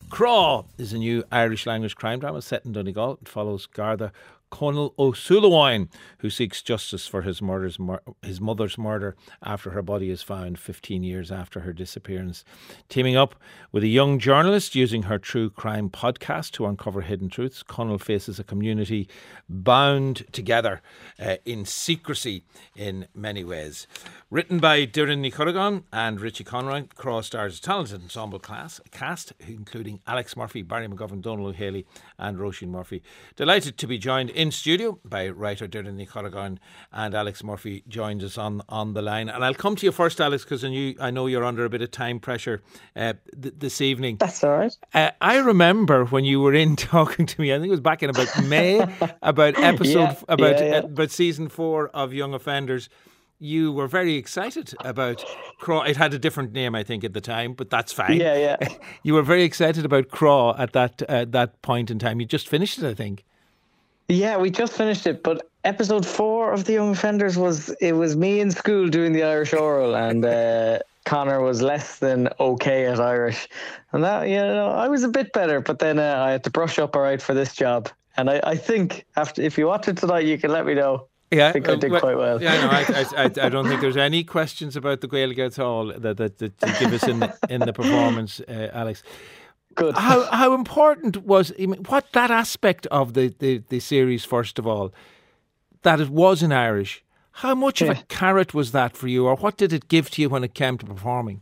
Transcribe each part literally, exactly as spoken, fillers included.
Craw is a new Irish language crime drama set in Donegal. It follows Garda Conal O'Sullivan, who seeks justice for his murder's mur- his mother's murder after her body is found fifteen years after her disappearance. Teaming up with a young journalist using her true crime podcast to uncover hidden truths, Conal faces a community bound together uh, in secrecy in many ways. Written by Doireann Ní Chulagan and Richie Conroy, Craw stars a talented ensemble class, cast including Alex Murphy, Barry McGovern, Donal O'Haley and Roisin Murphy. Delighted to be joined in studio by writer Doireann Ní Chulagan, and Alex Murphy joins us on, on the line. And I'll come to you first, Alex, because I, I know you're under a bit of time pressure uh, th- this evening. That's all right. Uh, I remember when you were in talking to me, I think it was back in about May, about episode, yeah, about, yeah, yeah. Uh, about season four of Young Offenders. You were very excited about Craw. It had a different name, I think, at the time, but that's fine. Yeah, yeah. You were very excited about Craw at that uh, that point in time. You just finished it, I think. Yeah, we just finished it, but episode four of The Young Offenders was, it was me in school doing the Irish oral, and uh, Connor was less than okay at Irish. And that, you know, I was a bit better, but then uh, I had to brush up all right for this job. And I, I think, after if you watch it tonight, you can let me know. Yeah, I think I did well, quite well. Yeah, no, I, I, I, I don't think there's any questions about the Gaeilge at all that, that, that you give us in the, in the performance, uh, Alex. Good. How how important was I mean, what that aspect of the, the, the series, first of all, that it was in Irish? How much yeah. of a carrot was that for you, or what did it give to you when it came to performing?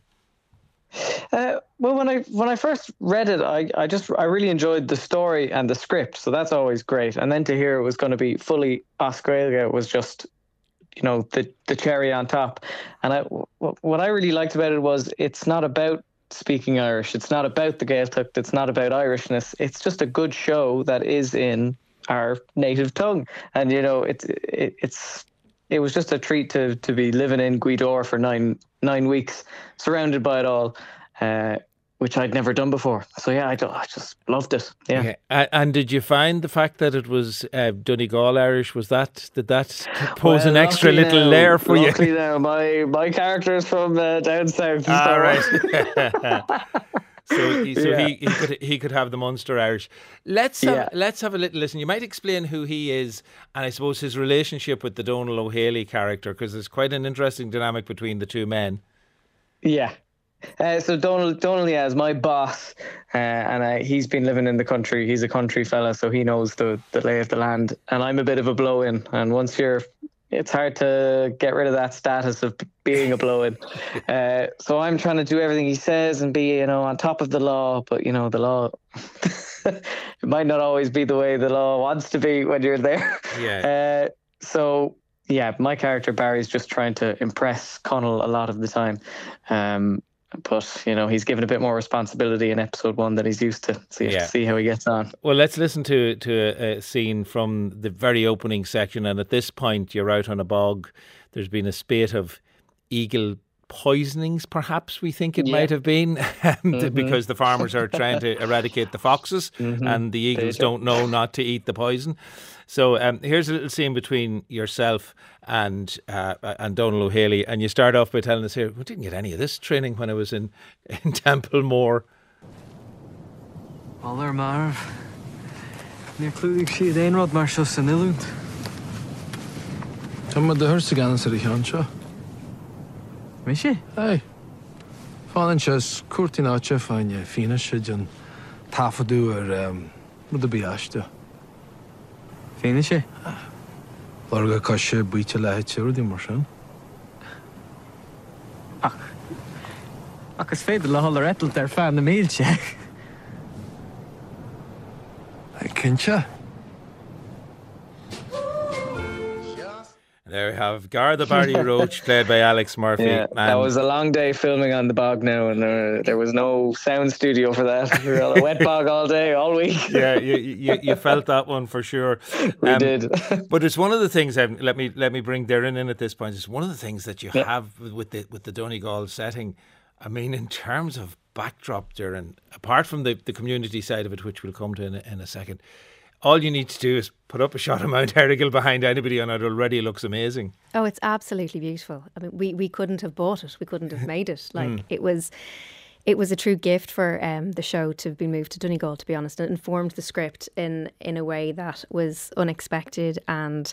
Uh, well, when I when I first read it, I, I just I really enjoyed the story and the script, so that's always great. And then to hear it was going to be fully Oscarilga was just, you know, the the cherry on top. And I, what I really liked about it was it's not about speaking Irish, it's not about the Gaeltacht, it's not about Irishness. It's just a good show that is in our native tongue, and you know, it's it, it's. It was just a treat to to be living in Gweedore for nine nine weeks, surrounded by it all, uh, which I'd never done before. So yeah, I, I just loved it. Yeah. Okay. Uh, and did you find the fact that it was uh, Donegal Irish, was that did that pose well, an extra little now, layer for you? Luckily now, my my character is from uh, down south. All so. right. So, he, so yeah. he, he could he could have the Munster Irish. Let's have, yeah. let's have a little listen. You might explain who he is, and I suppose his relationship with the Donal O'Haley character, because there's quite an interesting dynamic between the two men. Yeah. Uh, so Donal, Donal, yeah, is my boss, uh, and uh, he's been living in the country. He's a country fella, so he knows the, the lay of the land. And I'm a bit of a blow-in. And once you're, it's hard to get rid of that status of being a blow-in. uh, so I'm trying to do everything he says and be, you know, on top of the law. But you know, the law, it might not always be the way the law wants to be when you're there. Yeah. Uh, so. Yeah, my character Barry's just trying to impress Conal a lot of the time. Um, But, you know, he's given a bit more responsibility in episode one than he's used to. So you have Yeah. to see how he gets on. Well, let's listen to to a, a scene from the very opening section. And at this point, you're out on a bog. There's been a spate of eagle poisonings, perhaps we think it Yeah. might have been, Mhm. because the farmers are trying to eradicate the foxes, Mhm. and the eagles They do. don't know not to eat the poison. So um, here's a little scene between yourself and uh, and Donal O'Haley, and you start off by telling us here, we didn't get any of this training when I was in, in Templemore. All there, Marv. Níor clúdig siad éonrad mar seo san Ilúnt. Tá muid de thuirsa gan sa Cheann seo. Mi sé? Hey. Fáilann sé cuairtí áte fáinne fína siad an tafaidú ar um, mud a bíaiste. Fína sé? Lorga cá sé buite leithe tíir mar sin. Ach. Agus féidir le hall ar etalt ar fan na mílte. Hey, cinse? There we have Garda Barry Roach, played by Alex Murphy. Yeah, that and was a long day filming on the bog now, and uh, there was no sound studio for that. We were on a wet bog all day, all week. yeah, you, you you felt that one for sure. We Um, did. But it's one of the things. Um, let me let me bring Darren in at this point. It's one of the things that you Yeah. have with the with the Donegal setting. I mean, in terms of backdrop, Darren, apart from the, the community side of it, which we'll come to in a, in a second, all you need to do is put up a shot of Mount Errigal behind anybody, and it already looks amazing. Oh, it's absolutely beautiful. I mean, we, we couldn't have bought it. We couldn't have made it. Like Mm. it was, it was a true gift for um, the show to have been moved to Donegal, to be honest. It informed the script in, in a way that was unexpected, and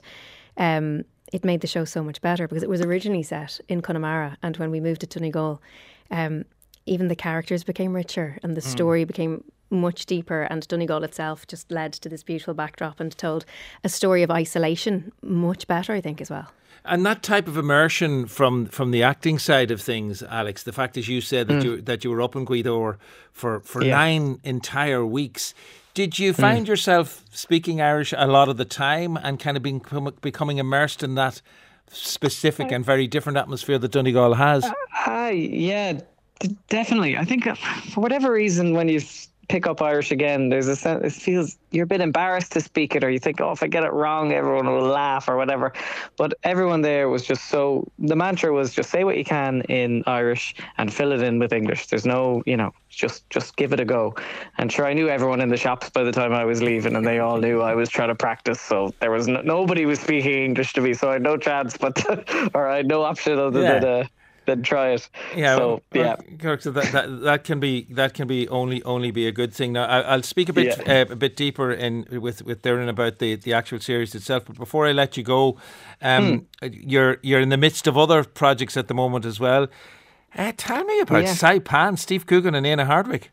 um, it made the show so much better because it was originally set in Connemara, and when we moved it to Donegal, um, even the characters became richer and the mm. story became much deeper, and Donegal itself just led to this beautiful backdrop and told a story of isolation much better, I think, as well. And that type of immersion from, from the acting side of things, Alex, the fact, as you said, that mm. you that you were up in Gweedore for, for yeah. nine entire weeks. Did you find mm. yourself speaking Irish a lot of the time and kind of being, becoming immersed in that specific and very different atmosphere that Donegal has? Hi, yeah, d- definitely. I think uh, for whatever reason, when you pick up Irish again, there's a sense, it feels you're a bit embarrassed to speak it, or you think, oh, if I get it wrong, everyone will laugh or whatever. But everyone there was just so, the mantra was just say what you can in Irish and fill it in with English. There's no, you know, just just give it a go. And sure, I knew everyone in the shops by the time I was leaving, and they all knew I was trying to practice. So there was no, nobody was speaking English to me, so I had no chance, but or I had no option other yeah. than uh, then try it. Yeah, so, well, yeah. Kirk, so that, that that can be that can be only only be a good thing. Now, I, I'll speak a bit yeah. uh, a bit deeper in with with Darren about the, the actual series itself. But before I let you go, um, mm. you're you're in the midst of other projects at the moment as well. Uh, tell me about yeah. Saipan, Steve Coogan, and Éanna Hardwicke.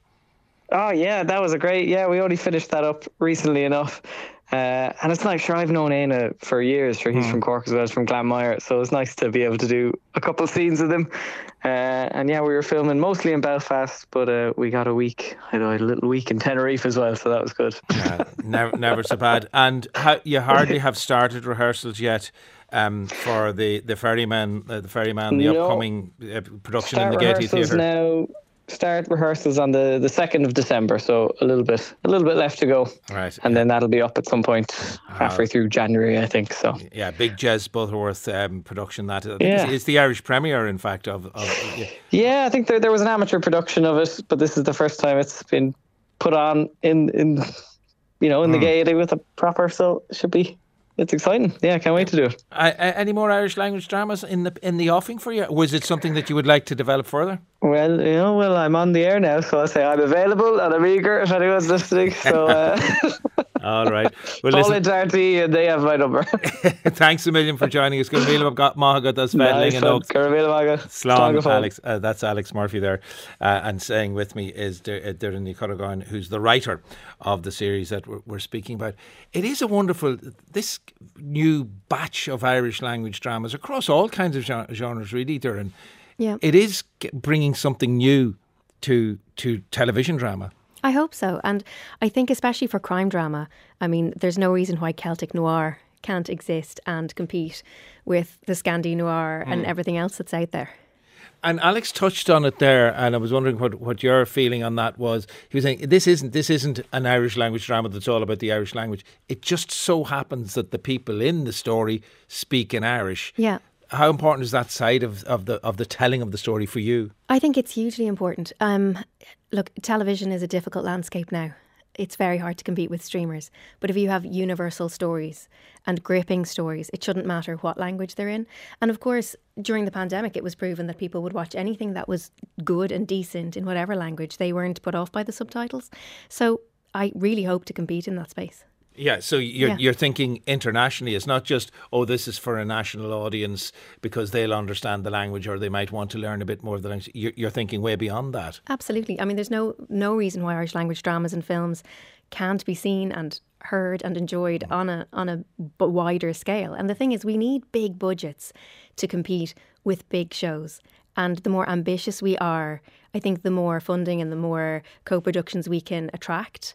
Oh yeah, that was a great. Yeah, we only finished that up recently enough. Uh, and it's nice, sure, I've known Éanna for years. Sure, he's mm. from Cork as well, from Glanmire. So it's nice to be able to do a couple of scenes with him. Uh, and yeah, we were filming mostly in Belfast, but uh, we got a week, I know, a little week in Tenerife as well. So that was good. Yeah, never, never so bad. And ha- you hardly have started rehearsals yet um, for the the Ferryman, uh, the Ferryman, the no. upcoming uh, production Start in the Gaiety Theatre. Now. Start rehearsals on the, the second of December, so a little bit a little bit left to go. Right. And then that'll be up at some point halfway uh, through January, I think. So yeah, big Jez Butterworth um, production. That I think yeah. it's, it's the Irish premiere, in fact. Of, of yeah. yeah, I think there there was an amateur production of it, but this is the first time it's been put on in in you know in the mm. Gaiety with a proper. So it should be. It's exciting. Yeah, I can't wait to do it. Uh, any more Irish language dramas in the in the offing for you? Was it something that you would like to develop further? Well, you know, well, I'm on the air now, so I say I'm available and I'm eager if anyone's listening. So, uh, all right. Well, call into R T and they have my number. Thanks a million for joining us. Gurmila Mahaga does Fedling and Oaks. Slán, Alex. Uh, that's Alex Murphy there, uh, and saying with me is Darren Nicoragon, who's the writer of the series that we're, we're speaking about. It is a wonderful this new batch of Irish language dramas across all kinds of genres, really, Darren. Yeah. It is bringing something new to to television drama. I hope so. And I think especially for crime drama, I mean, there's no reason why Celtic noir can't exist and compete with the Scandi noir mm. and everything else that's out there. And Alex touched on it there, and I was wondering what, what your feeling on that was. He was saying this isn't this isn't an Irish language drama that's all about the Irish language. It just so happens that the people in the story speak in Irish. Yeah. How important is that side of, of the of the telling of the story for you? I think it's hugely important. Um, look, television is a difficult landscape now. It's very hard to compete with streamers. But if you have universal stories and gripping stories, it shouldn't matter what language they're in. And of course, during the pandemic, it was proven that people would watch anything that was good and decent in whatever language. They weren't put off by the subtitles. So I really hope to compete in that space. Yeah, so you're yeah. you're thinking internationally. It's not just, oh, this is for a national audience because they'll understand the language or they might want to learn a bit more of the language. You're, you're thinking way beyond that. Absolutely. I mean, there's no no reason why Irish language dramas and films can't be seen and heard and enjoyed on a on a wider scale. And the thing is, we need big budgets to compete with big shows. And the more ambitious we are, I think the more funding and the more co-productions we can attract.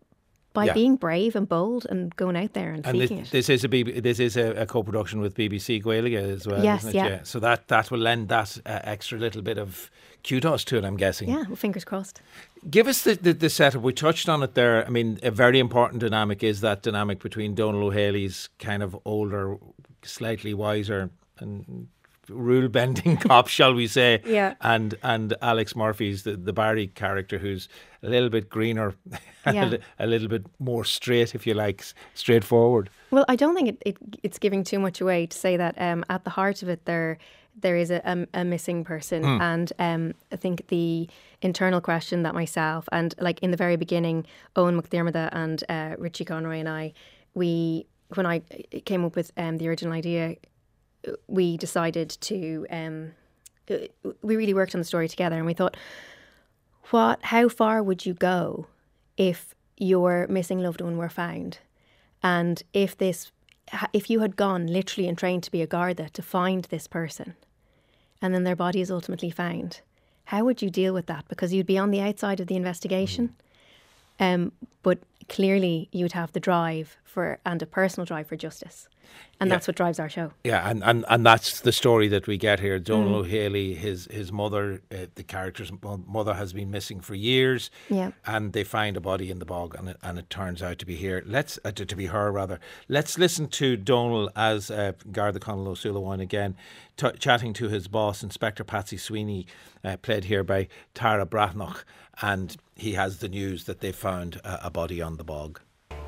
By yeah. being brave and bold and going out there and, and seeking this, it. This is a B B, this is a, a co-production with B B C Gaeilge as well. Yes, isn't it? yeah. yeah. So that, that will lend that uh, extra little bit of kudos to it, I'm guessing. Yeah, well, fingers crossed. Give us the, the, the setup. We touched on it there. I mean, a very important dynamic is that dynamic between Donal O'Haley's kind of older, slightly wiser and rule-bending cop, shall we say, yeah. and and Alex Murphy's the, the Barry character, who's a little bit greener, yeah. a little bit more straight, if you like, straightforward. Well, I don't think it, it it's giving too much away to say that um, at the heart of it, they're there is a, a, a missing person. Mm. And um, I think the internal question that myself and like in the very beginning, Owen McDermott and uh, Richie Conroy and I, we when I came up with um, the original idea, we decided to um, we really worked on the story together, and we thought, what how far would you go if your missing loved one were found, and if this if you had gone literally and trained to be a Garda to find this person, and then their body is ultimately found, how would you deal with that? Because you'd be on the outside of the investigation, mm. um, but clearly you'd have the drive for and a personal drive for justice. And yeah. that's what drives our show. Yeah, and, and, and that's the story that we get here. Donal mm. O'Haley, his his mother, uh, the character's mother has been missing for years. Yeah. And they find a body in the bog, and it, and it turns out to be here. Let's uh, to, to be her rather. Let's listen to Donal as uh, Garda Conal O'Sullivan again, t- chatting to his boss, Inspector Patsy Sweeney, uh, played here by Tara Brathnach, and he has the news that they found a, a body on the bog.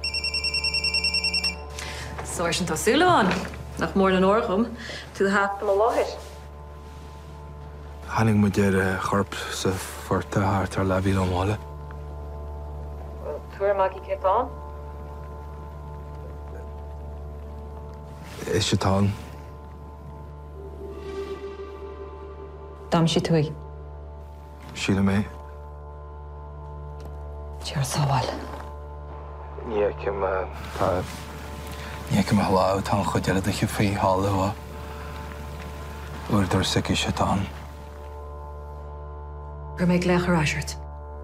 Sergeant O'Sullivan, nach mór an orchum, tú hat ma láthir. Hanning mu deir chorp sa forta hart ar leví an mála. Tuair magi Ketán? Is se tán. Dam si tuai. Síle mé. Tíar sábhail. Ní cym tá... Ní cym hláw tan chudeile a chi fí hála wa. Úr dur sici se tán. Gur méid lechar asirt.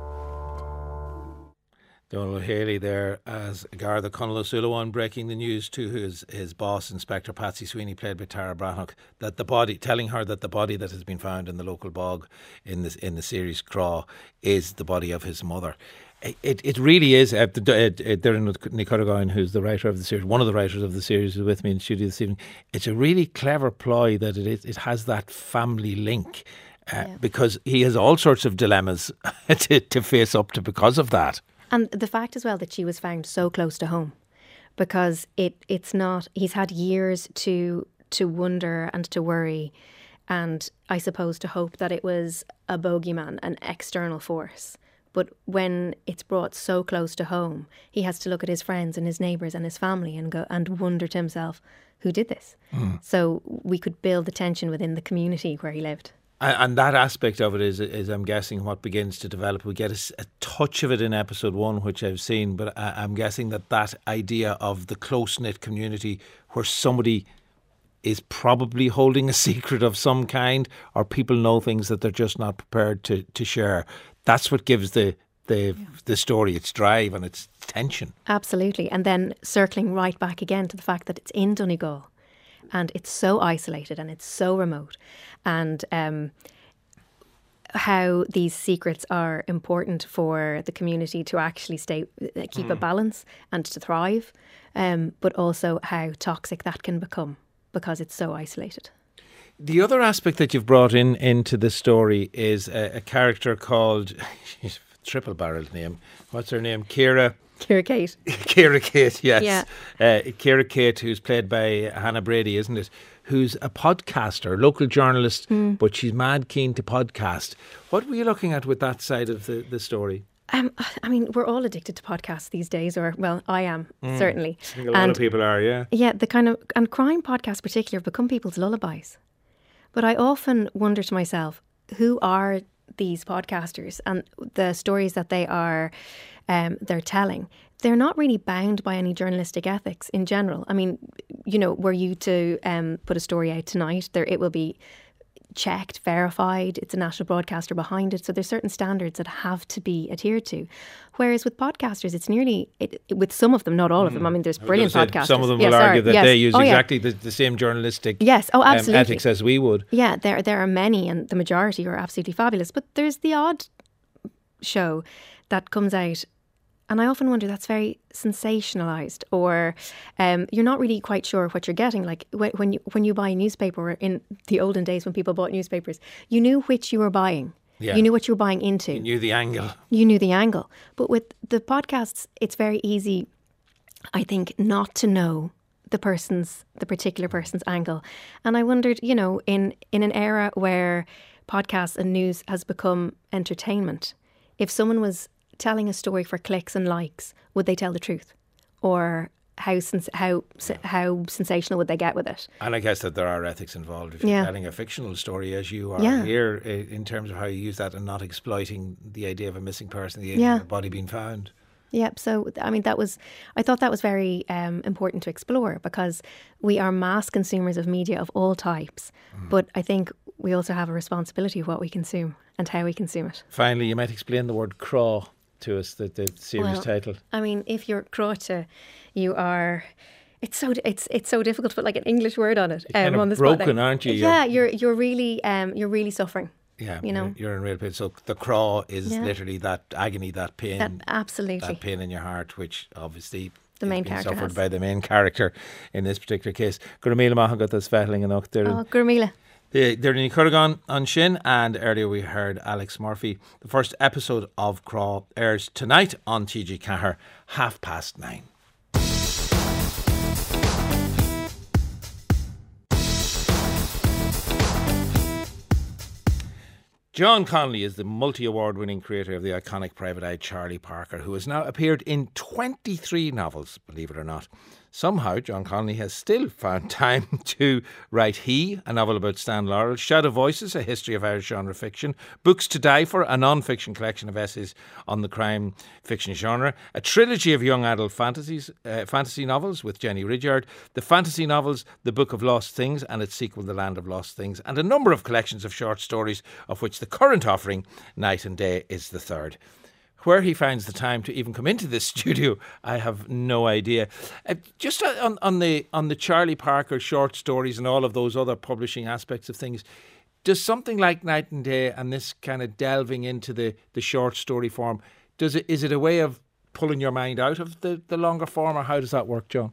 Donal O'Haley there as Garda Conal O'Sullivan breaking the news to his, his boss, Inspector Patsy Sweeney, played by Tara Brathnach, that the body, telling her that the body that has been found in the local bog in this in the series Craw is the body of his mother. It it really is. Uh, Darren Nicaragon, who's the writer of the series, one of the writers of the series, is with me in the studio this evening. It's a really clever ploy that it is. It has that family link uh, yeah. because he has all sorts of dilemmas to, to face up to because of that. And the fact as well that she was found so close to home, because it it's not. He's had years to to wonder and to worry, and I suppose to hope that it was a bogeyman, an external force. But when it's brought so close to home, he has to look at his friends and his neighbours and his family and go and wonder to himself, who did this? Mm. So we could build the tension within the community where he lived. And, and that aspect of it is, is, I'm guessing, what begins to develop. We get a, a touch of it in episode one, which I've seen, but I, I'm guessing that that idea of the close-knit community where somebody is probably holding a secret of some kind, or people know things that they're just not prepared to, to share. That's what gives the the yeah. the story its drive and its tension. Absolutely. And then circling right back again to the fact that it's in Donegal and it's so isolated and it's so remote, and um, how these secrets are important for the community to actually stay, keep mm. a balance and to thrive, um, but also how toxic that can become because it's so isolated. The other aspect that you've brought in into the story is a, a character called, she's triple barreled name. What's her name? Kira. Kira Kate. Kira Kate, yes. Yeah. Uh, Kira Kate, who's played by Hannah Brady, isn't it? Who's a podcaster, local journalist, mm. but she's mad keen to podcast. What were you looking at with that side of the, the story? Um, I mean, we're all addicted to podcasts these days, or, well, I am, mm. certainly. I think a lot and, of people are, yeah. Yeah, the kind of, and crime podcasts particularly have become people's lullabies. But I often wonder to myself, who are these podcasters and the stories that they are um, they're telling? They're not really bound by any journalistic ethics in general. I mean, you know, were you to um, put a story out tonight, there it will be checked, verified. It's a national broadcaster behind it. So there's certain standards that have to be adhered to. Whereas with podcasters, it's nearly, it, it, with some of them, not all of them. I mean, there's brilliant podcasters. Some of them yeah, will sorry, argue that yes. they use oh, exactly yeah. the, the same journalistic yes. oh, absolutely. um, ethics as we would. Yeah, there, there are many, and the majority are absolutely fabulous. But there's the odd show that comes out, and I often wonder, that's very sensationalised, or um, you're not really quite sure what you're getting. Like when, when you when you buy a newspaper, or in the olden days when people bought newspapers, you knew which you were buying. Yeah. You knew what you were buying into. You knew the angle. You knew the angle. But with the podcasts, it's very easy, I think, not to know the person's, the particular person's angle. And I wondered, you know, in, in an era where podcasts and news has become entertainment, if someone was telling a story for clicks and likes, would they tell the truth? Or how sens- how how sensational would they get with it? And I guess that there are ethics involved if you're Yeah. telling a fictional story, as you are Yeah. here, i- in terms of how you use that and not exploiting the idea of a missing person, the idea Yeah. of a body being found. Yep. So, I mean, that was, I thought that was very um, important to explore, because we are mass consumers of media of all types. Mm. But I think we also have a responsibility of what we consume and how we consume it. Finally, you might explain the word craw to us, the, the series Well, title. I mean, if you're Croatia, you are. It's so it's it's so difficult to put like an English word on it. You're kind of on the spot broken, there. aren't you? Yeah, you're you're really um you're really suffering. Yeah, you know. you're, you're in real pain. So the craw is Yeah. literally that agony, that pain, That, absolutely. that pain in your heart, which obviously The is main being character suffered has. by the main character in this particular case. Gurmila Mahan got this fettling enough. Oh, Gurmila. They're in Curragon on Shin, and earlier we heard Alex Murphy. The first episode of Craw airs tonight on T G Cahir, half past nine. John Connolly is the multi-award winning creator of the iconic Private Eye Charlie Parker, who has now appeared in twenty-three novels, believe it or not. Somehow, John Connolly has still found time to write He, a novel about Stan Laurel, Shadow Voices, a history of Irish genre fiction, Books to Die For, a non-fiction collection of essays on the crime fiction genre, a trilogy of young adult fantasies, uh, fantasy novels with Jenny Ridyard, the fantasy novels The Book of Lost Things and its sequel The Land of Lost Things, and a number of collections of short stories, of which the current offering, Night and Day, is the third. Where he finds the time to even come into this studio, I have no idea. Uh, just on, on the on the Charlie Parker short stories and all of those other publishing aspects of things, does something like Night and Day and this kind of delving into the, the short story form, does it is it a way of pulling your mind out of the, the longer form, or how does that work, John?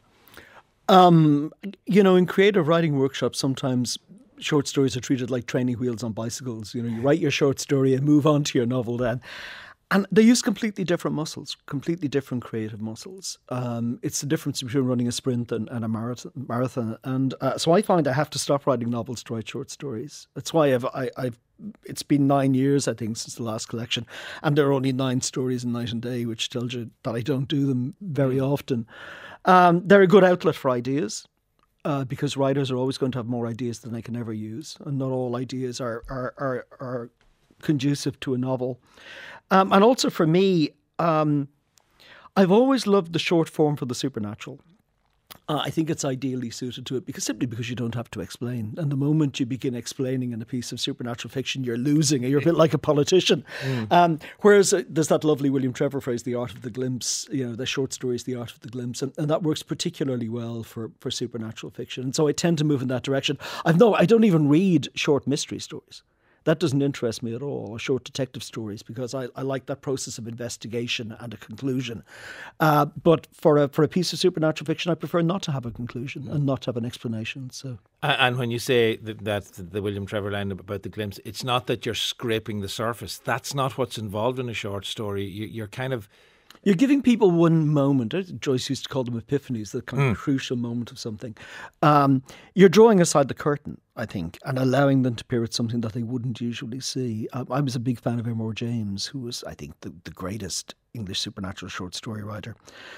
Um, you know, in creative writing workshops, sometimes short stories are treated like training wheels on bicycles. You know, you write your short story and move on to your novel then. And they use completely different muscles, completely different creative muscles. Um, it's the difference between running a sprint and, and a marathon. marathon. And uh, so I find I have to stop writing novels to write short stories. That's why I've, I, I've, it's been nine years, I think, since the last collection. And there are only nine stories in Night and Day, which tells you that I don't do them very often. Um, they're a good outlet for ideas. Uh, because writers are always going to have more ideas than they can ever use. And not all ideas are are, are, are conducive to a novel. Um, and also for me, um, I've always loved the short form for the supernatural. Uh, I think it's ideally suited to it because simply because you don't have to explain. And the moment you begin explaining in a piece of supernatural fiction, you're losing. You're a bit like a politician. Mm. Um, whereas uh, there's that lovely William Trevor phrase, the art of the glimpse, you know, the short story is the art of the glimpse. And, and that works particularly well for, for supernatural fiction. And so I tend to move in that direction. I've no, I don't even read short mystery stories. That doesn't interest me at all, or short detective stories, because I, I like that process of investigation and a conclusion. Uh, but for a for a piece of supernatural fiction, I prefer not to have a conclusion and not to have an explanation. So, And when you say that, that the William Trevor line about the glimpse, it's not that you're scraping the surface. That's not what's involved in a short story. You, you're kind of... You're giving people one moment. Joyce used to call them epiphanies, the kind of mm. crucial moment of something. Um, you're drawing aside the curtain, I think, and allowing them to peer at something that they wouldn't usually see. Um, I was a big fan of Elmore James, who was, I think, the, the greatest English supernatural short story writer.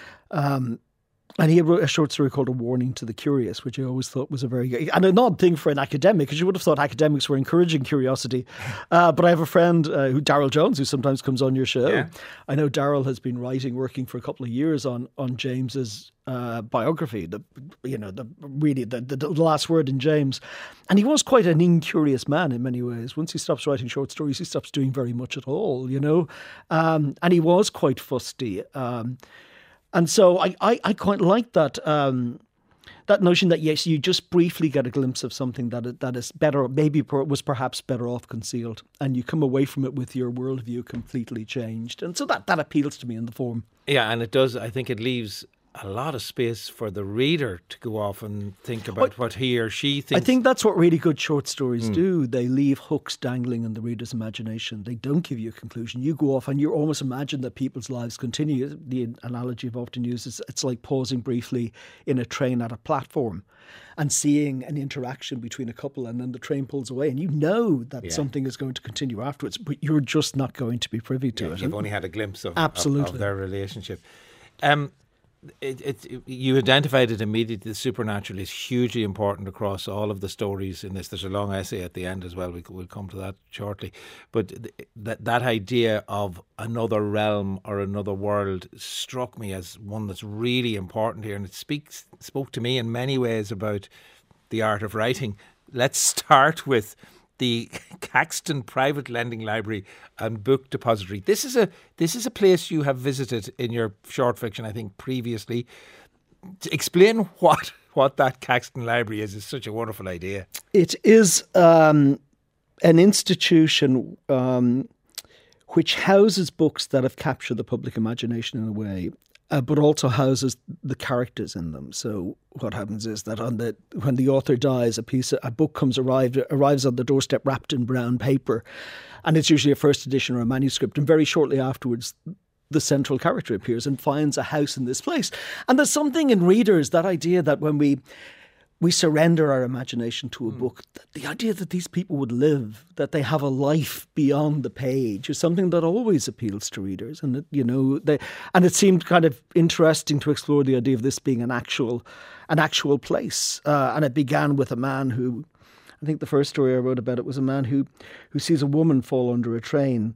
Um, and he wrote a short story called A Warning to the Curious, which I always thought was a very... And an odd thing for an academic, because you would have thought academics were encouraging curiosity. Uh, but I have a friend, uh, who Darryl Jones, who sometimes comes on your show. Yeah. I know Darryl has been writing, working for a couple of years on on James's uh, biography, the you know, the really the, the, the last word in James. And he was quite an incurious man in many ways. Once he stops writing short stories, he stops doing very much at all, you know. Um, and he was quite fusty. Um And so I, I, I quite like that um, that notion that, yes, you just briefly get a glimpse of something that that is better, maybe per, was perhaps better off concealed, and you come away from it with your worldview completely changed. And so that, that appeals to me in the form. Yeah, and it does. I think it leaves a lot of space for the reader to go off and think about what, what he or she thinks. I think that's what really good short stories mm. do. They leave hooks dangling in the reader's imagination. They don't give you a conclusion. You go off and you almost imagine that people's lives continue. The analogy I've often used is it's like pausing briefly in a train at a platform and seeing an interaction between a couple, and then the train pulls away and you know that yeah. something is going to continue afterwards, but you're just not going to be privy to yeah, it. You've only had a glimpse of, Absolutely. of, of their relationship. Um, It, it, you identified it immediately. The supernatural is hugely important across all of the stories in this. There's a long essay at the end as well. We, we'll come to that shortly. But th- that that idea of another realm or another world struck me as one that's really important here, and it speaks spoke to me in many ways about the art of writing. Let's start with the Caxton Private Lending Library and Book Depository. This is a this is a place you have visited in your short fiction, I think, previously. To explain what what that Caxton Library is. Is such a wonderful idea. It is um, an institution um, which houses books that have captured the public imagination in a way, uh, but also houses the characters in them. So what happens is that on the when the author dies, a piece of, a book comes arrived arrives on the doorstep wrapped in brown paper, and it's usually a first edition or a manuscript. And very shortly afterwards, the central character appears and finds a house in this place. And there's something in readers, that idea that when we we surrender our imagination to a mm. book, the idea that these people would live, that they have a life beyond the page, is something that always appeals to readers. And it, you know, they, and it seemed kind of interesting to explore the idea of this being an actual, an actual place. Uh, and it began with a man who, I think the first story I wrote about it was a man who, who sees a woman fall under a train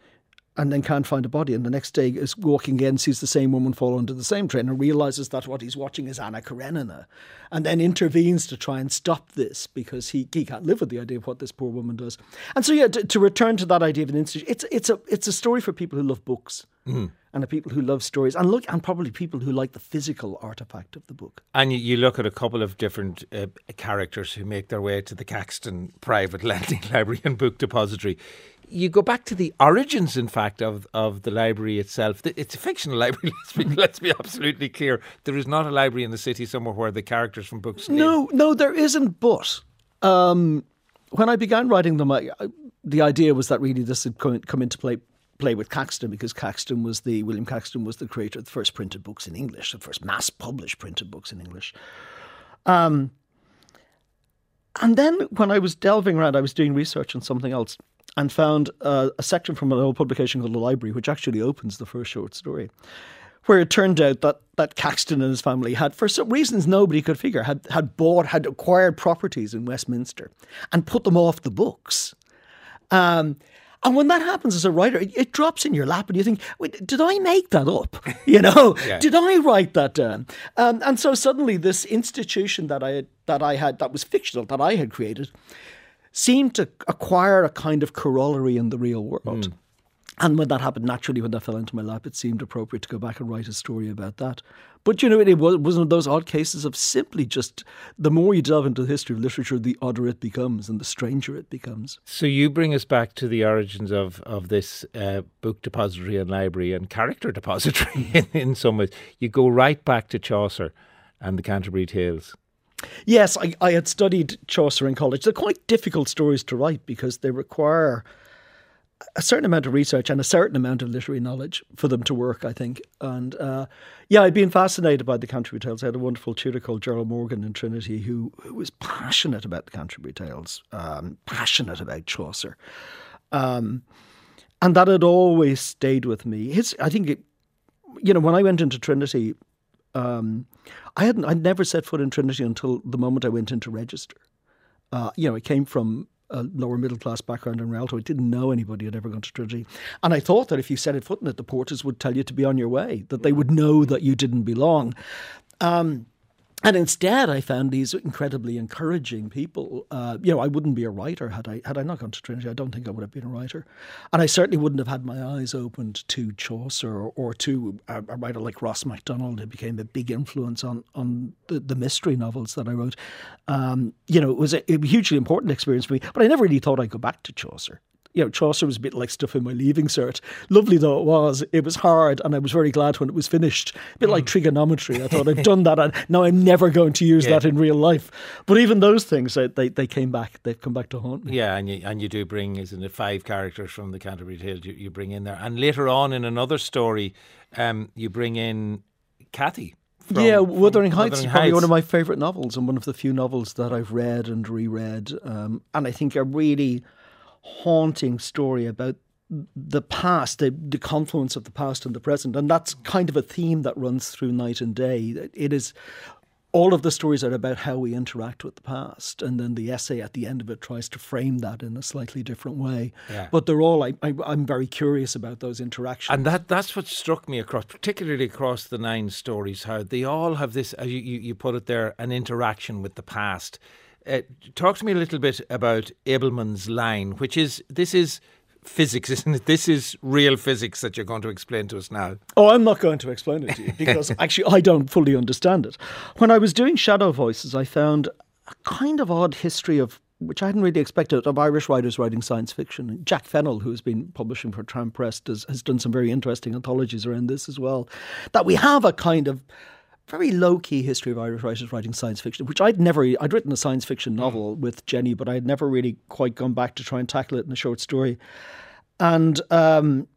and then can't find a body. And the next day is walking again, sees the same woman fall under the same train and realises that what he's watching is Anna Karenina, and then intervenes to try and stop this because he, he can't live with the idea of what this poor woman does. And so, yeah, to, to return to that idea of an institution, it's, it's, a, it's a story for people who love books mm. and the people who love stories, and look, and probably people who like the physical artefact of the book. And you, you look at a couple of different uh, characters who make their way to the Caxton Private Lending Library and Book Depository. You go back to the origins, in fact, of, of the library itself. It's a fictional library, let's be, let's be absolutely clear. There is not a library in the city somewhere where the characters from books live. No, no, there isn't, but um, when I began writing them, I, I, the idea was that really this had come, come into play play with Caxton, because Caxton was the, William Caxton was the creator of the first printed books in English, the first mass-published printed books in English. Um, and then when I was delving around, I was doing research on something else, and found uh, a section from an old publication called The Library, which actually opens the first short story, where it turned out that that Caxton and his family had, for some reasons nobody could figure, had, had bought, had acquired properties in Westminster and put them off the books. Um, and when that happens as a writer, it, it drops in your lap and you think, wait, did I make that up? You know, yeah. Did I write that down? Um, and so suddenly this institution that I had, that I had, that was fictional, that I had created, seemed to acquire a kind of corollary in the real world. Mm. And when that happened, naturally, when that fell into my lap, it seemed appropriate to go back and write a story about that. But, you know, it was one of those odd cases of simply just, the more you delve into the history of literature, the odder it becomes and the stranger it becomes. So you bring us back to the origins of, of this uh, book depository and library and character depository in, in some ways. You go right back to Chaucer and the Canterbury Tales. Yes, I, I had studied Chaucer in college. They're quite difficult stories to write because they require a certain amount of research and a certain amount of literary knowledge for them to work, I think. And uh, yeah, I'd been fascinated by the Canterbury Tales. I had a wonderful tutor called Gerald Morgan in Trinity who, who was passionate about the Canterbury Tales, um, passionate about Chaucer. Um, and that had always stayed with me. His, I think, it, you know, when I went into Trinity, Um, I hadn't. I'd never set foot in Trinity until the moment I went into register. Uh, you know, I came from a lower middle class background in Rialto. I didn't know anybody had ever gone to Trinity, and I thought that if you set a foot in it, the porters would tell you to be on your way, that they would know that you didn't belong. Um, And instead, I found these incredibly encouraging people. Uh, you know, I wouldn't be a writer had I had I not gone to Trinity. I don't think I would have been a writer. And I certainly wouldn't have had my eyes opened to Chaucer or, or to a, a writer like Ross MacDonald, who became a big influence on, on the, the mystery novels that I wrote. Um, you know, it was a, a hugely important experience for me. But I never really thought I'd go back to Chaucer. you know, Chaucer was a bit like stuff in my leaving cert. Lovely though it was, it was hard, and I was very glad when it was finished. A bit mm. like trigonometry. I thought, I've done that, and now I'm never going to use yeah. that in real life. But even those things, they they came back. They've come back to haunt me. Yeah, and you and you do bring, isn't it, five characters from the Canterbury Tales you, you bring in there, and later on in another story, um, you bring in Cathy. From, yeah, Wuthering Heights Wuthering is probably Heights. one of my favourite novels, and one of the few novels that I've read and reread. Um, and I think a really haunting story about the past, the, the confluence of the past and the present. And that's kind of a theme that runs through Night and Day. It is... All of the stories are about how we interact with the past, and then the essay at the end of it tries to frame that in a slightly different way. Yeah. But they're all, I, I, I'm very curious about those interactions. And that that's what struck me across, particularly across the nine stories, how they all have this, as you, you, you put it there, an interaction with the past. Uh, talk to me a little bit about Abelman's line, which is, this is physics, isn't it? This is real physics that you're going to explain to us now. Oh, I'm not going to explain it to you because actually I don't fully understand it. When I was doing Shadow Voices, I found a kind of odd history of, which I hadn't really expected, of Irish writers writing science fiction. Jack Fennell, who has been publishing for Tram Press, has, has done some very interesting anthologies around this as well. That we have a kind of very low-key history of Irish writers writing science fiction, which I'd never... I'd written a science fiction novel mm. with Jenny, but I'd never really quite gone back to try and tackle it in a short story. And um,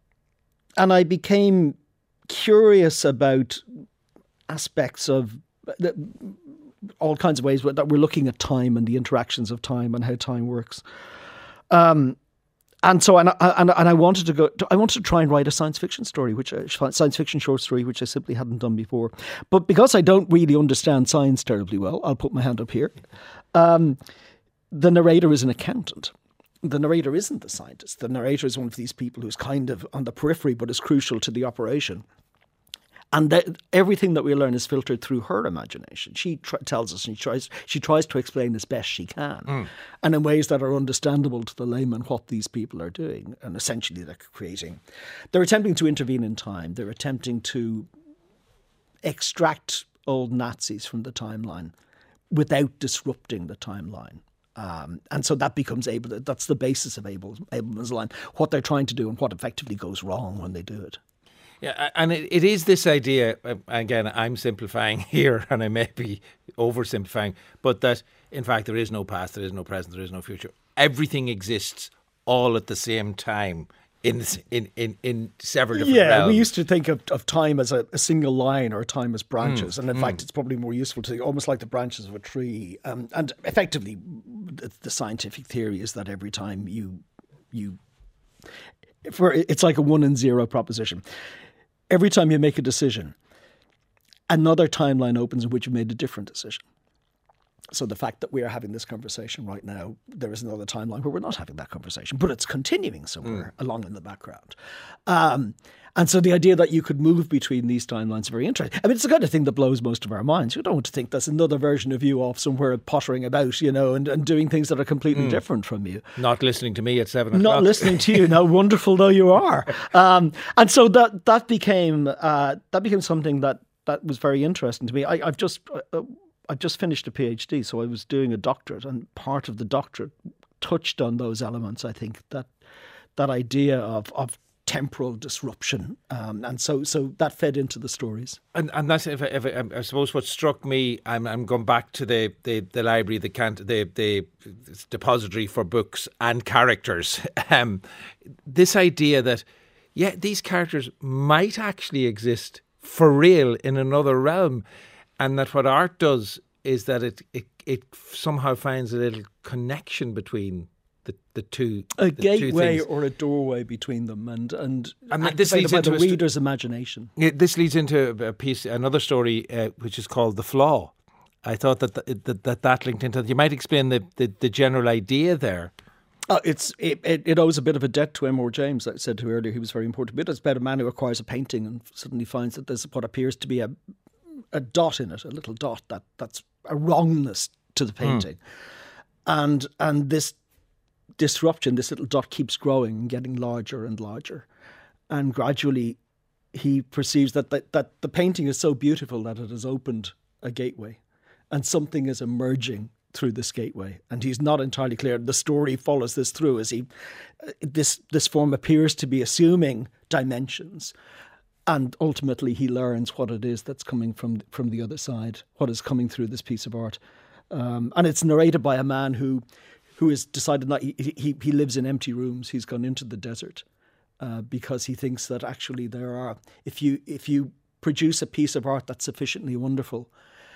and I became curious about aspects of the, all kinds of ways that we're looking at time and the interactions of time and how time works. Um And so, and I, and, and I wanted to go. I wanted to try and write a science fiction story, which a science fiction short story, which I simply hadn't done before. But because I don't really understand science terribly well, I'll put my hand up here. Um, the narrator is an accountant. The narrator isn't the scientist. The narrator is one of these people who's kind of on the periphery, but is crucial to the operation. And that, everything that we learn is filtered through her imagination. She tr- tells us, and she tries, she tries to explain as best she can, mm. and in ways that are understandable to the layman what these people are doing. And essentially, they're creating, they're attempting to intervene in time. They're attempting to extract old Nazis from the timeline without disrupting the timeline. Um, and so that becomes Abel. That's the basis of Abel, Abelman's line. What they're trying to do and what effectively goes wrong when they do it. Yeah, and it, it is this idea, again, I'm simplifying here and I may be oversimplifying, but that in fact there is no past, there is no present, there is no future. Everything exists all at the same time in in, in, in several different yeah, realms. We used to think of, of time as a, a single line or time as branches. Mm, and in mm. fact, it's probably more useful to think almost like the branches of a tree. Um, and effectively, the, the scientific theory is that every time you, you for it's like a one and zero proposition. Every time you make a decision, another timeline opens in which you made a different decision. So the fact that we are having this conversation right now, there is another timeline where we're not having that conversation, but it's continuing somewhere mm. along in the background. Um, and so the idea that you could move between these timelines is very interesting. I mean, it's the kind of thing that blows most of our minds. You don't want to think there's another version of you off somewhere pottering about, you know, and, and doing things that are completely mm. different from you. Not listening to me at seven o'clock. Not listening to you, now wonderful though you are. Um, and so that that became uh, that became something that, that was very interesting to me. I, I've just... Uh, I just finished a PhD, so I was doing a doctorate, and part of the doctorate touched on those elements. I think that that idea of of temporal disruption, um, and so so that fed into the stories. And and that's if, I, if I, I suppose what struck me. I'm I'm going back to the the, the library, the cant, the the depository for books and characters. Um, this idea that yeah, these characters might actually exist for real in another realm. And that what art does is that it, it it somehow finds a little connection between the, the two a the gateway two or a doorway between them, and and, and this leads into the reader's st- imagination. It, this leads into a piece, another story, uh, which is called The Flaw. I thought that th- that, that that linked into that. You might explain the, the, the general idea there. Uh, it's it, it, it owes a bit of a debt to M R James. Like I said to earlier, he was very important. But it's about a man who acquires a painting and suddenly finds that there's what appears to be a a dot in it, a little dot that that's a wrongness to the painting. Mm. And and this disruption, this little dot keeps growing and getting larger and larger. And gradually he perceives that, that, that the painting is so beautiful that it has opened a gateway and something is emerging through this gateway, and he's not entirely clear. The story follows this through as he, this this form appears to be assuming dimensions, and ultimately he learns what it is that's coming from from the other side, what is coming through this piece of art, um, and it's narrated by a man who, who has decided not he he, he lives in empty rooms. He's gone into the desert, uh, because he thinks that actually there are if you if you produce a piece of art that's sufficiently wonderful,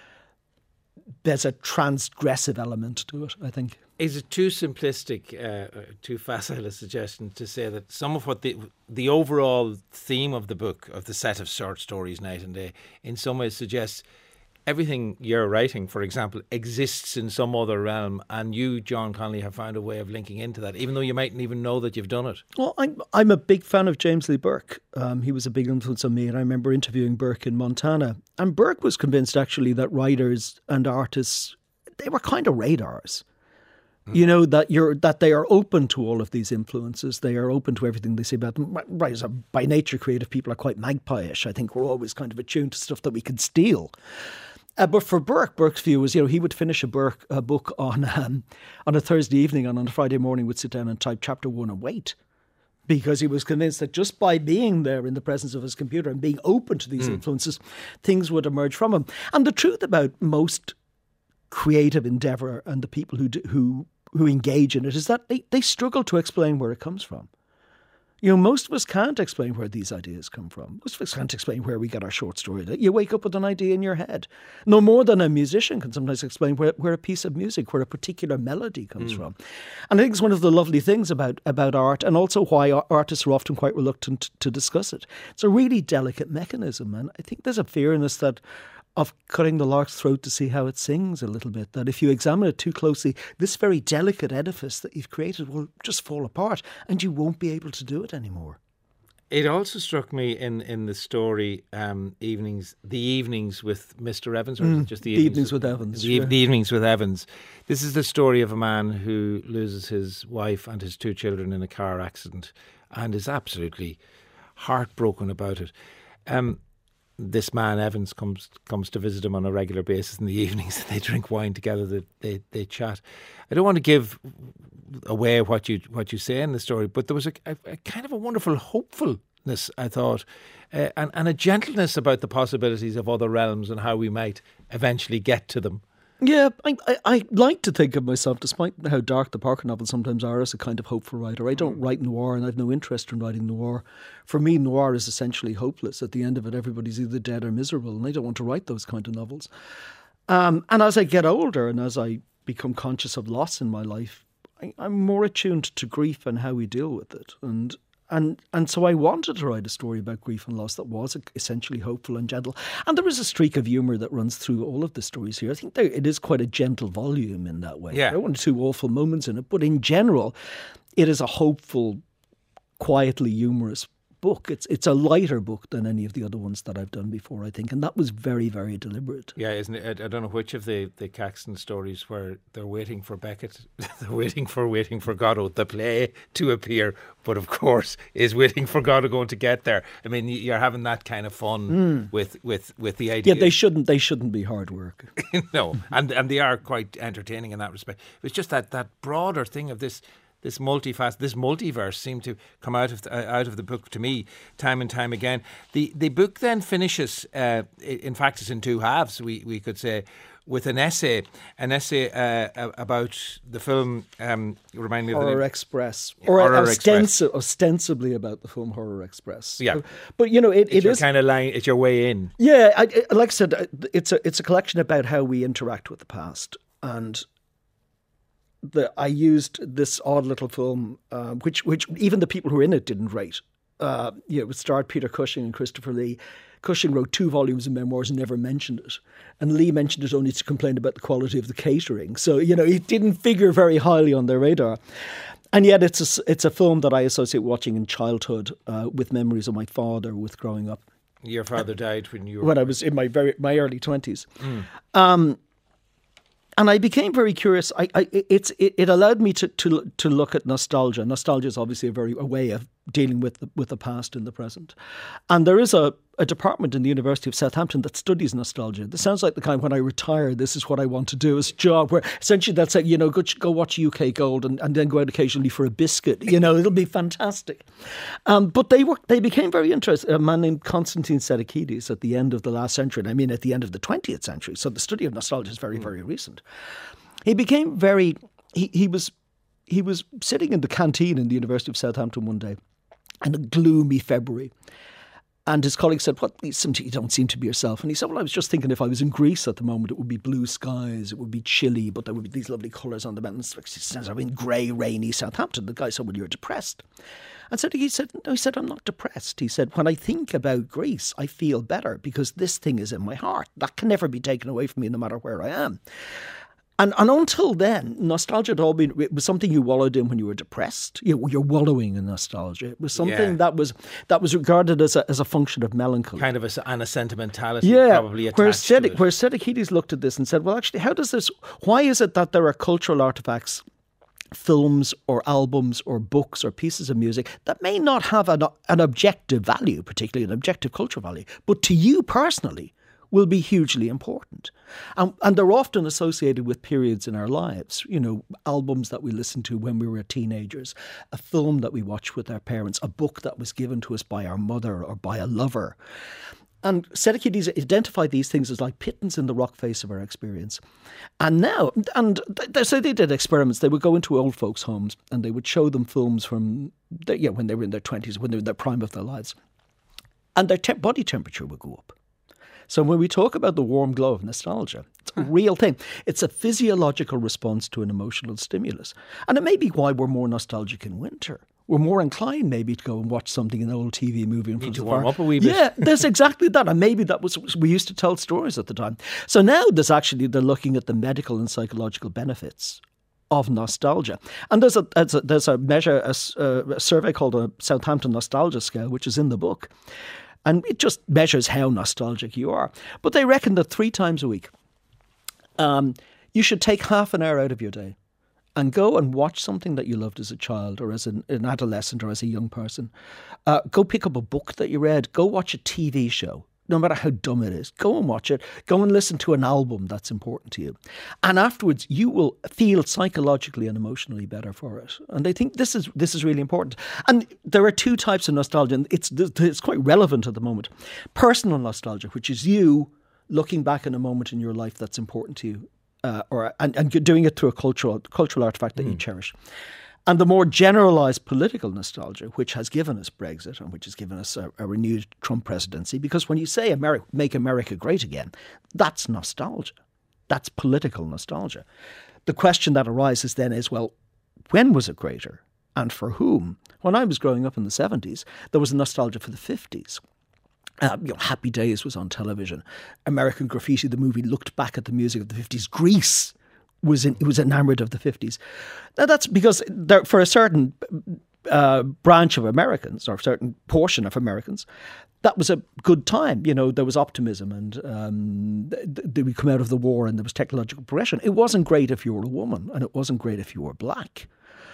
there's a transgressive element to it, I think. Is it too simplistic, uh, too facile a suggestion to say that some of what the the overall theme of the book, of the set of short stories, Night and Day, in some ways suggests everything you're writing, for example, exists in some other realm, and you, John Connolly, have found a way of linking into that, even though you mightn't even know that you've done it? Well, I'm, I'm a big fan of James Lee Burke. Um, he was a big influence on me, and I remember interviewing Burke in Montana. And Burke was convinced, actually, that writers and artists, they were kind of radars. Mm. You know, that you're that they are open to all of these influences. They are open to everything they say about them. Writers are, by nature, creative people are quite magpie-ish. I think we're always kind of attuned to stuff that we can steal. Uh, but for Burke, Burke's view was, you know, he would finish a, Burke, a book on um, on a Thursday evening, and on a Friday morning would sit down and type chapter one and wait, because he was convinced that just by being there in the presence of his computer and being open to these mm. influences, things would emerge from him. And the truth about most creative endeavour and the people who do, who who engage in it is that they, they struggle to explain where it comes from. You know, most of us can't explain where these ideas come from. Most of us can't explain where we get our short story. You wake up with an idea in your head. No more than a musician can sometimes explain where, where a piece of music, where a particular melody comes mm. from. And I think it's one of the lovely things about, about art, and also why artists are often quite reluctant to discuss it. It's a really delicate mechanism, and I think there's a fear in us that of cutting the lark's throat to see how it sings a little bit, that if you examine it too closely, this very delicate edifice that you've created will just fall apart and you won't be able to do it anymore. It also struck me in, in the story, um, evenings, the evenings with Mister Evans, or mm, just the evenings, the evenings with, with Evans. The, sure. the evenings with Evans. This is the story of a man who loses his wife and his two children in a car accident and is absolutely heartbroken about it. Um, This man, Evans, comes comes to visit him on a regular basis in the evenings. They drink wine together, they, they they chat. I don't want to give away what you what you say in the story, but there was a, a, a kind of a wonderful hopefulness, I thought, uh, and, and a gentleness about the possibilities of other realms and how we might eventually get to them. Yeah, I, I I like to think of myself, despite how dark the Parker novels sometimes are, as a kind of hopeful writer. I don't write noir, and I have no interest in writing noir. For me, noir is essentially hopeless. At the end of it, everybody's either dead or miserable, and I don't want to write those kind of novels. Um, and as I get older, and as I become conscious of loss in my life, I, I'm more attuned to grief and how we deal with it. And And and so I wanted to write a story about grief and loss that was essentially hopeful and gentle. And there is a streak of humour that runs through all of the stories here. I think there, it is quite a gentle volume in that way. Yeah. There are one or two awful moments in it, but in general, it is a hopeful, quietly humorous book. It's it's a lighter book than any of the other ones that I've done before, I think. And that was very, very deliberate. Yeah, isn't it? I, I don't know which of the, the Caxton stories where they're waiting for Beckett, they're waiting for Waiting for Godot, the play, to appear, but of course is Waiting for Godot going to get there? I mean, you're having that kind of fun mm. with, with, with the idea. Yeah, they shouldn't they shouldn't be hard work. No, and and they are quite entertaining in that respect. It's just that, that broader thing of this This multifast, this multiverse seemed to come out of the, uh, out of the book to me time and time again. The the book then finishes. Uh, in fact, it's in two halves. We we could say, with an essay, an essay uh, about the film. Um, remind me of Horror the name. Express, Yeah, or Horror ostensi- Express. ostensibly about the film Horror Express. Yeah, but, but you know, it, it's it your is kind of line. It's your way in. Yeah, I, I, like I said, it's a it's a collection about how we interact with the past. And The, I used this odd little film, uh, which which even the people who were in it didn't rate. Uh, you know, it starred Peter Cushing and Christopher Lee. Cushing wrote two volumes of memoirs and never mentioned it. And Lee mentioned it only to complain about the quality of the catering. So, you know, it didn't figure very highly on their radar. And yet it's a, it's a film that I associate watching in childhood uh, with memories of my father, with growing up. Your father died when you were... When I was in my very my early twenties. Mm. Um And I became very curious. I, I, it's, it, it allowed me to, to to look at nostalgia. Nostalgia is obviously a very a way of dealing with the, with the past in the present. And there is a, a department in the University of Southampton that studies nostalgia. This sounds like the kind, when I retire, this is what I want to do as a job, where essentially they'll say, you know, go, go watch U K Gold and, and then go out occasionally for a biscuit. You know, it'll be fantastic. Um, but they were, they became very interested. A man named Konstantin Sedekides at the end of the last century, and I mean at the end of the twentieth century, so the study of nostalgia is very, mm. very recent. He became very, he, he was he was sitting in the canteen in the University of Southampton one day in a gloomy February. And his colleague said, "What? You don't seem to be yourself." And he said, "Well, I was just thinking if I was in Greece at the moment, it would be blue skies, it would be chilly, but there would be these lovely colours on the mountains." He says, "I'm in grey, rainy Southampton." The guy said, "Well, you're depressed." And so he said, no, he said, "I'm not depressed." He said, "When I think about Greece, I feel better because this thing is in my heart. That can never be taken away from me no matter where I am." And, and until then, nostalgia had all been, it was something you wallowed in when you were depressed. You, you're wallowing in nostalgia. It was something yeah. that was that was regarded as a, as a function of melancholy. Kind of a, and a sentimentality yeah, probably attached whereas Sed- to it. Whereas Sedekides looked at this and said, well, actually, how does this, why is it that there are cultural artefacts, films or albums or books or pieces of music that may not have an, an objective value, particularly an objective cultural value, but to you personally will be hugely important. And, and they're often associated with periods in our lives, you know, albums that we listened to when we were teenagers, a film that we watched with our parents, a book that was given to us by our mother or by a lover. And Sedekides identified these things as like pitons in the rock face of our experience. And now, and th- so they did experiments. They would go into old folks' homes and they would show them films from, the, yeah, when they were in their twenties, when they were in their prime of their lives. And their te- body temperature would go up. So when we talk about the warm glow of nostalgia, it's a real thing. It's a physiological response to an emotional stimulus. And it may be why we're more nostalgic in winter. We're more inclined maybe to go and watch something, an old T V movie in front of the fire. Warm up a wee bit. Yeah, there's exactly that. And maybe that was, we used to tell stories at the time. So now there's actually, they're looking at the medical and psychological benefits of nostalgia. And there's a, there's a, there's a measure, a, a survey called a Southampton Nostalgia Scale, which is in the book. And it just measures how nostalgic you are. But they reckon that three times a week, um, you should take half an hour out of your day and go and watch something that you loved as a child or as an, an adolescent or as a young person. Uh, go pick up a book that you read. Go watch a T V show, no matter how dumb it is. Go and watch it. Go and listen to an album that's important to you. And afterwards, you will feel psychologically and emotionally better for it. And I think this is this is really important. And there are two types of nostalgia, and it's, it's quite relevant at the moment. Personal nostalgia, which is you looking back in a moment in your life that's important to you, uh, or and, and you're doing it through a cultural cultural artifact that mm. you cherish. And the more generalised political nostalgia, which has given us Brexit and which has given us a, a renewed Trump presidency, because when you say America, make America great again, that's nostalgia. That's political nostalgia. The question that arises then is, well, when was it greater and for whom? When I was growing up in the seventies, there was a nostalgia for the fifties. Uh, you know, Happy Days was on television. American Graffiti, the movie, looked back at the music of the fifties. Grease was in, it was enamoured of the fifties. Now that's because there, for a certain uh, branch of Americans or a certain portion of Americans, that was a good time. You know, there was optimism and um, they would come out of the war and there was technological progression. It wasn't great if you were a woman and it wasn't great if you were black.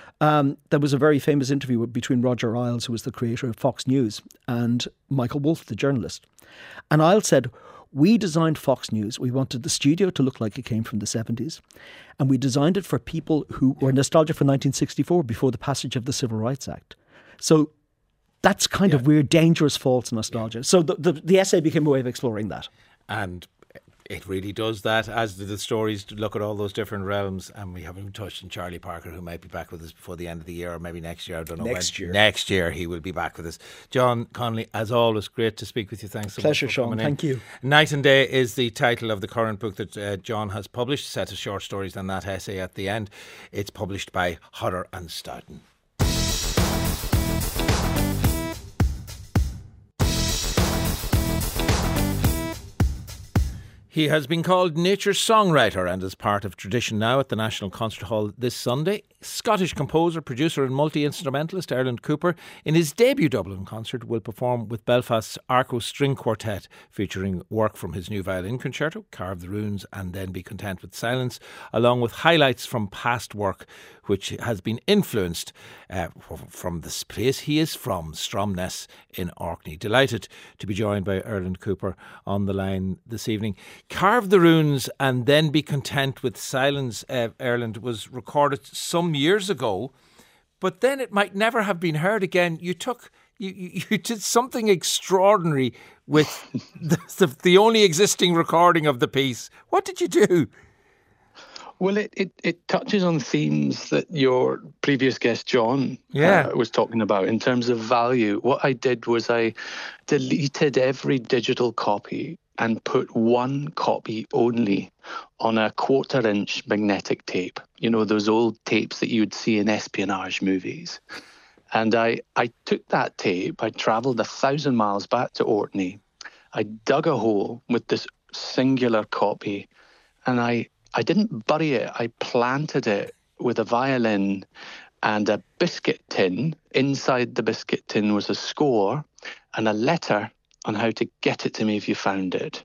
Um, there was a very famous interview between Roger Ailes, who was the creator of Fox News, and Michael Wolff, the journalist. And Ailes said, "We designed Fox News. We wanted the studio to look like it came from the seventies. And we designed it for people who were nostalgic for nineteen sixty-four, before the passage of the Civil Rights Act." So that's kind yeah. of weird, dangerous, false nostalgia. So the, the, the essay became a way of exploring that. And it really does that, as do the stories to look at all those different realms. And we haven't touched on Charlie Parker, who might be back with us before the end of the year, or maybe next year. I don't know. Next when. year. Next year he will be back with us. John Connolly, as always, great to speak with you. Thanks so Pleasure, much for Sean. coming Thank in. you. Night and Day is the title of the current book that uh, John has published, a set of short stories and that essay at the end. It's published by Hodder and Stoughton. He has been called nature's songwriter and is part of tradition now at the National Concert Hall this Sunday. Scottish composer, producer and multi-instrumentalist Erland Cooper, in his debut Dublin concert, will perform with Belfast's Arco String Quartet, featuring work from his new violin concerto, Carve the Runes and Then Be Content with Silence, along with highlights from past work which has been influenced uh, from the place he is from, Stromness in Orkney. Delighted to be joined by Erland Cooper on the line this evening. Carve the Runes and Then Be Content with Silence, uh, Erland, was recorded some years ago, but then it might never have been heard again. You took, you, you, you did something extraordinary with the, the, the only existing recording of the piece. What did you do? Well, it, it, it touches on themes that your previous guest, John, yeah. uh, was talking about in terms of value. What I did was I deleted every digital copy and put one copy only on a quarter inch magnetic tape. You know, those old tapes that you would see in espionage movies. And I, I took that tape, I travelled a thousand miles back to Orkney. I dug a hole with this singular copy, and I I didn't bury it, I planted it with a violin and a biscuit tin. Inside the biscuit tin was a score and a letter on how to get it to me if you found it.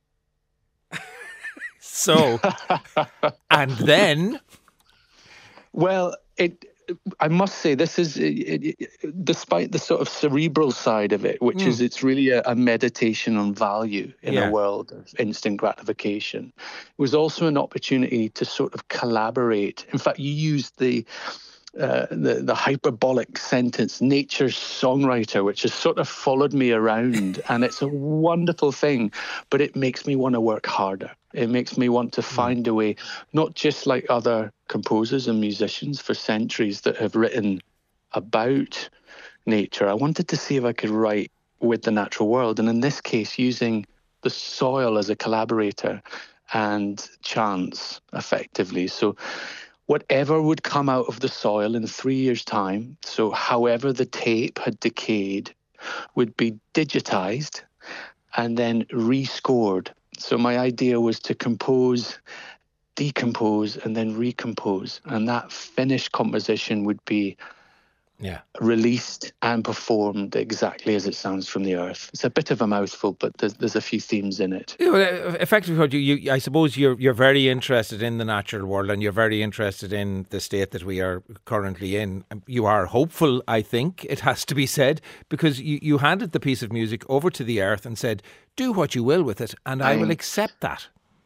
So, and then? Well, it. I must say, this is, it, it, despite the sort of cerebral side of it, which mm. is it's really a, a meditation on value in yeah. a world of instant gratification, it was also an opportunity to sort of collaborate. In fact, you used the uh, the, the hyperbolic sentence, nature's songwriter, which has sort of followed me around. And it's a wonderful thing, but it makes me want to work harder. It makes me want to find a way, not just like other composers and musicians for centuries that have written about nature. I wanted to see if I could write with the natural world. And in this case, using the soil as a collaborator and chance effectively. So whatever would come out of the soil in three years' time, so however the tape had decayed, would be digitized and then rescored. So my idea was to compose, decompose, and then recompose. And that finished composition would be yeah. released and performed exactly as it sounds from the earth. It's a bit of a mouthful, but there's, there's a few themes in it. You know, effectively, what you, you, I suppose you're you're very interested in the natural world, and you're very interested in the state that we are currently in. You are hopeful, I think, it has to be said, because you, you handed the piece of music over to the earth and said, do what you will with it, and I, I will accept that.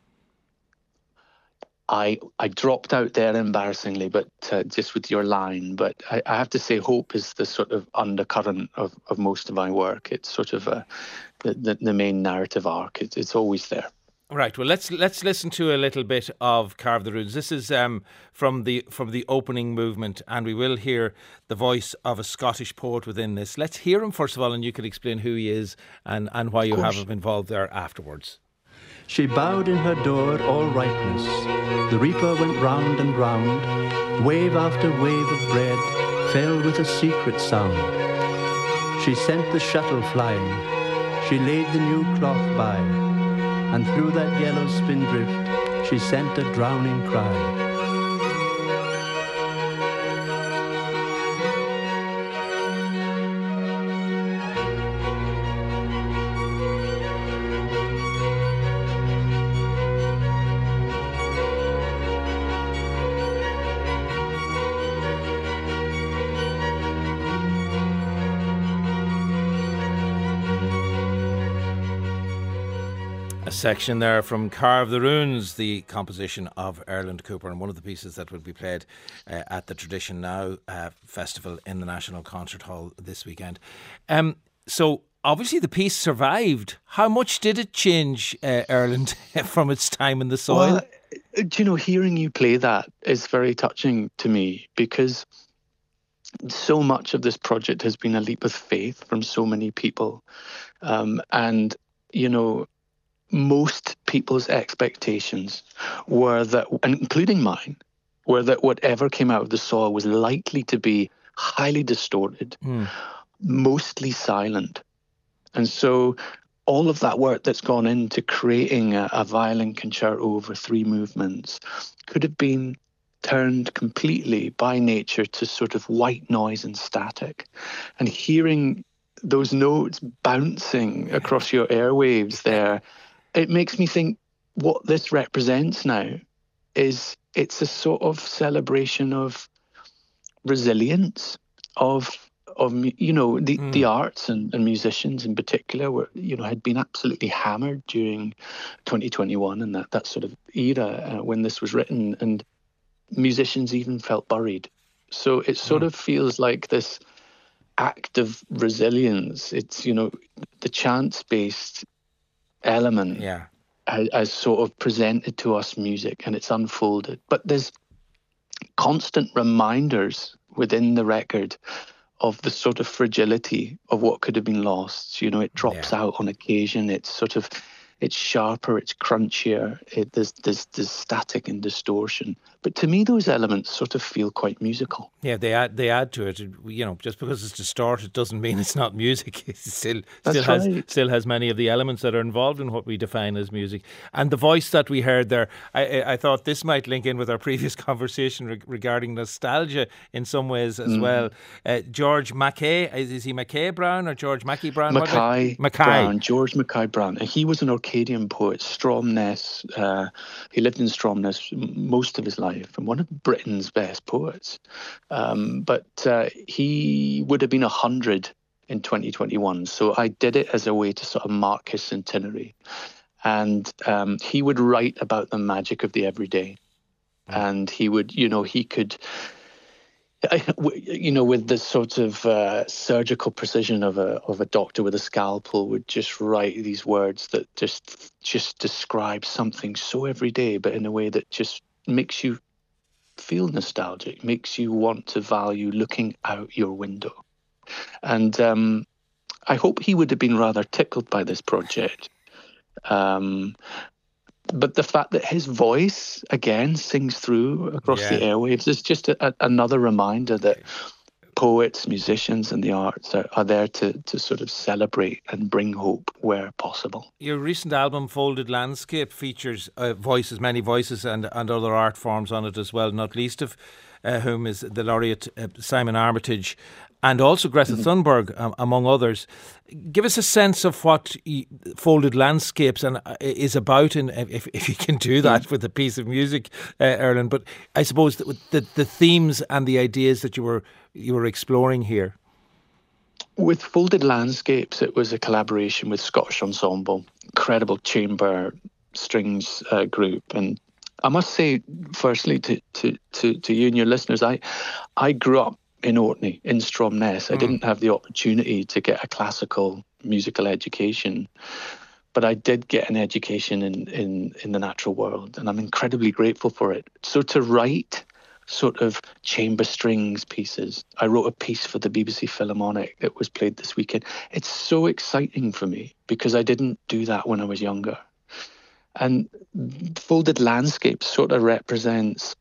I I dropped out there embarrassingly, but uh, just with your line. But I, I have to say, hope is the sort of undercurrent of, of most of my work. It's sort of a, the, the the main narrative arc. It's it's always there. Right. Well, let's let's listen to a little bit of Carve the Runes. This is um, from the from the opening movement, and we will hear the voice of a Scottish poet within this. Let's hear him first of all, and you can explain who he is and, and why you have him involved there afterwards. She bowed in her door all ripeness. The reaper went round and round. Wave after wave of bread fell with a secret sound. She sent the shuttle flying. She laid the new cloth by. And through that yellow spindrift she sent a drowning cry. Section there from Carve the Runes, the composition of Erland Cooper, and one of the pieces that will be played uh, at the Tradition Now uh, festival in the National Concert Hall this weekend. Um, so obviously the piece survived. How much did it change, uh, Erland, from its time in the soil? Well, do you know, hearing you play that is very touching to me, because so much of this project has been a leap of faith from so many people. Um, and, you know, most people's expectations were that, including mine, were that whatever came out of the soil was likely to be highly distorted, mm. mostly silent. And so all of that work that's gone into creating a, a violin concerto over three movements could have been turned completely by nature to sort of white noise and static. And hearing those notes bouncing across your airwaves there, it makes me think what this represents now is it's a sort of celebration of resilience, of of you know the, mm. the arts and, and musicians in particular were you know had been absolutely hammered during twenty twenty-one and that that sort of era uh, when this was written, and musicians even felt buried. So it sort mm. of feels like this act of resilience. It's you know the chance-based element yeah. has, has sort of presented to us music, and it's unfolded. But there's constant reminders within the record of the sort of fragility of what could have been lost. You know, it drops yeah. out on occasion. It's sort of, it's sharper, it's crunchier. It, there's, there's, there's static and distortion. But to me, those elements sort of feel quite musical. Yeah, they add they add to it. You know, just because it's distorted doesn't mean it's not music. It still That's still right. has still has many of the elements that are involved in what we define as music. And the voice that we heard there, I, I thought this might link in with our previous conversation re- regarding nostalgia in some ways as mm. well. Uh, George Mackay, is, is he Mackay Brown or George Mackay Brown? Mackay, Mackay Brown, George Mackay Brown. He was an Orcadian poet, Stromness. Uh, he lived in Stromness most of his life, and one of Britain's best poets. Um, but uh, he would have been one hundred in twenty twenty-one. So I did it as a way to sort of mark his centenary. And um, he would write about the magic of the everyday. And he would, you know, he could, you know, with the sort of uh, surgical precision of a of a doctor with a scalpel, would just write these words that just just describe something so everyday, but in a way that just makes you feel nostalgic, makes you want to value looking out your window. And um, I hope he would have been rather tickled by this project. Um, but the fact that his voice, again, sings through across yeah. the airwaves is just a, a, another reminder that poets, musicians and the arts are, are there to, to sort of celebrate and bring hope where possible. Your recent album, Folded Landscape, features uh, voices, many voices and, and other art forms on it as well, not least of uh, whom is the laureate uh, Simon Armitage and also Greta mm-hmm. Thunberg, um, among others. Give us a sense of what e- Folded Landscapes and uh, is about, in, if, if you can do that mm-hmm. with a piece of music, uh, Erlen. But I suppose the, the, the themes and the ideas that you were you were exploring here. With Folded Landscapes, it was a collaboration with Scottish Ensemble, incredible chamber strings uh, group. And I must say, firstly, to, to, to, to you and your listeners, I I grew up in Orkney, in Stromness. Mm. I didn't have the opportunity to get a classical musical education, but I did get an education in, in, in the natural world, and I'm incredibly grateful for it. So to write sort of chamber strings pieces. I wrote a piece for the B B C Philharmonic that was played this weekend. It's so exciting for me because I didn't do that when I was younger. And Folded Landscapes sort of represents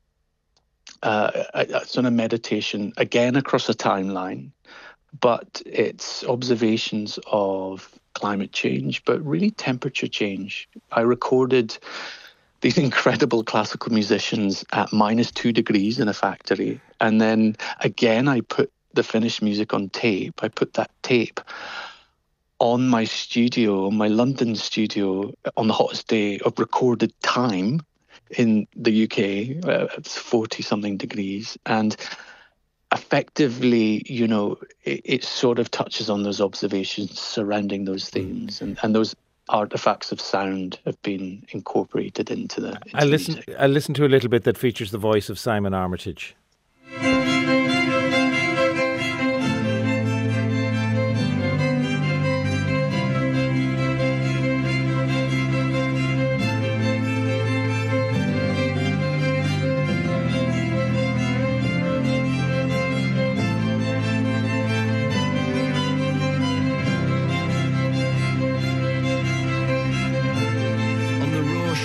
uh, a, a sort of meditation, again across a timeline, but it's observations of climate change, but really temperature change. I recorded these incredible classical musicians at minus two degrees in a factory. And then again, I put the finished music on tape. I put that tape on my studio, my London studio, on the hottest day of recorded time in the U K. Uh, it's forty something degrees. And effectively, you know, it, it sort of touches on those observations surrounding those themes, and, and those artifacts of sound have been incorporated into the into I listen music. I listened to a little bit that features the voice of Simon Armitage.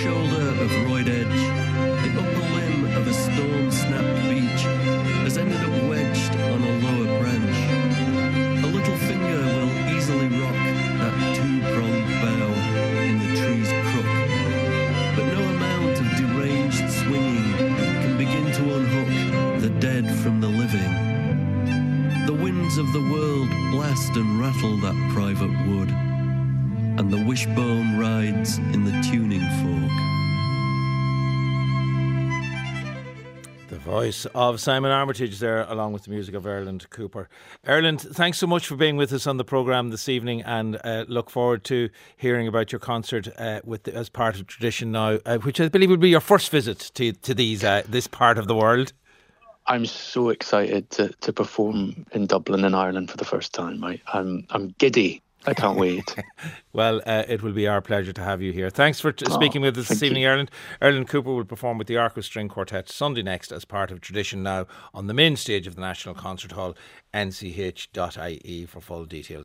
Edge, the upper limb of a stone-snapped beach has ended up wishbone rides in the tuning fork. The voice of Simon Armitage there, along with the music of Erland Cooper. Erland, thanks so much for being with us on the programme this evening, and uh, look forward to hearing about your concert uh, with the, as part of Tradition Now, uh, which I believe will be your first visit to to these uh, this part of the world. I'm so excited to, to perform in Dublin in Ireland for the first time. I, I'm I'm giddy. I can't wait. Well, uh, it will be our pleasure to have you here. Thanks for t- oh, speaking with us this evening, Erland. Erland Cooper will perform with the Arco String Quartet Sunday next as part of Tradition Now on the main stage of the National Concert Hall. N C H dot I E for full details.